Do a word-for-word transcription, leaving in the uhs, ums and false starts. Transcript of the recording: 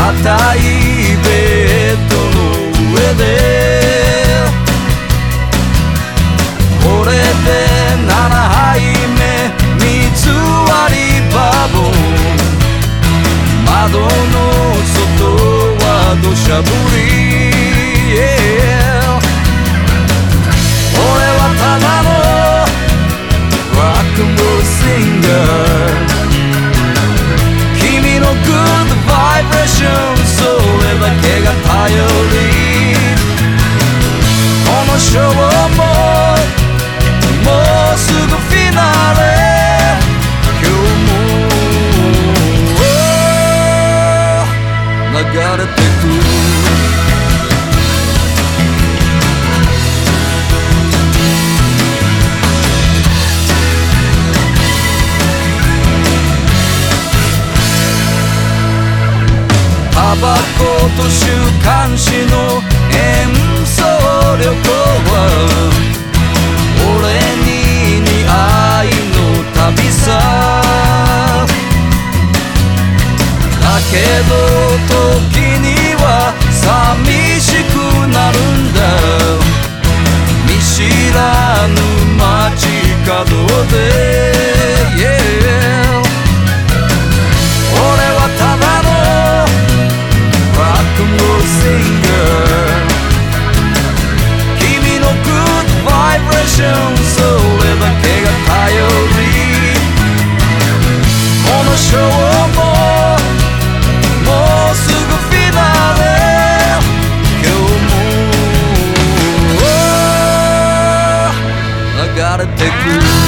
硬いベッドの上でこれでななはいめ水割りバボン窓の外は土砂降り、yeah、俺はただのロックンロールシンガー君のグッドバイブレーションそれだけが頼りこのショーももうすぐフィナーレ今日も流れてくタバコと週刊誌の演奏旅行は俺に似合いの旅さだけど時には寂しくなるんだ見知らぬ街角で、yeah、俺はただのロックンロールシンガー君のグッドバイブレーションそれだけが頼りこのショーももうすぐフィナーレ今日も流れてく